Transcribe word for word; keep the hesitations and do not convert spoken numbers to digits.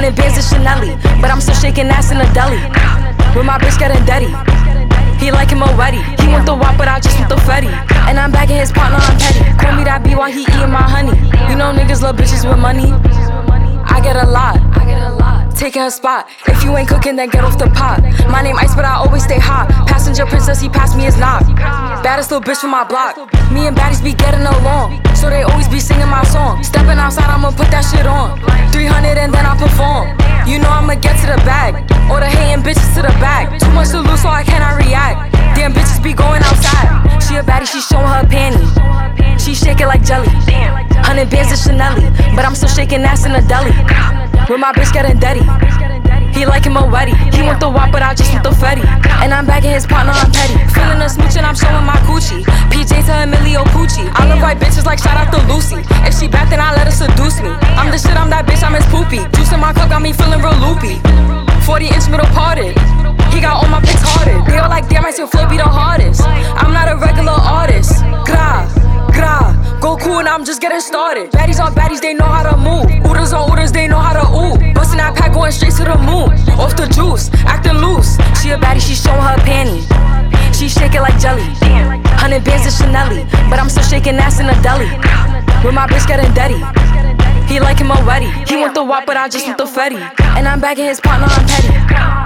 Hundred bands of Chanel, but I'm still shaking ass in the deli. With my bitch getting dirty. He like him already. He want the wop, but I just want the Fetty. And I'm bagging his partner, I'm petty. Call me that B while he eating my honey. You know niggas love bitches with money. I get a lot. Taking her spot. If you ain't cooking, then get off the pot. My name Ice, but I always stay hot. Passenger princess, he passed me his knock. Baddest little bitch from my block. Me and baddies be getting along, so they always be singing my song. Stepping outside, I'ma put that shit on. three hundred and then I perform. You know I'ma get to the bag. All the hating bitches to the back. Too much to lose, so I cannot react. Damn bitches be going outside. She a baddie, she showing her panty. She shake it like jelly. Hundred bands of Chanel, but I'm still shaking ass in the deli. With my bitch getting dirty. He like him already. He want the wop, but I just want the Fetty. And I'm bagging his partner, I'm petty. Feeling a smooch and I'm showing my coochie. P J to Emilio Pucci. I love white bitches like shout out to Lucy. If she bad, then I let her seduce me. I'm the shit, I'm that bitch, I'm his poopy. Juice in my cup got me feeling real loopy. forty inch middle parted. He got all my pics hearted. They all like, damn, I still flow be the hardest. I'm not a regular artist. Gra, gra. Go cool and I'm just getting started. Baddies on baddies, they know how to move. Ooders on ooders, they know how to ooh. Bustin' that pack going straight to the moon. Off the juice, acting loose. She a baddie, she showing her panty. She shake it like jelly. Hundred bands of Chanel, but I'm still shaking ass in the deli. With my bitch getting dirty. He like him already. He want the wop, but I just want the Fetty. And I'm bagging his partner, I'm petty.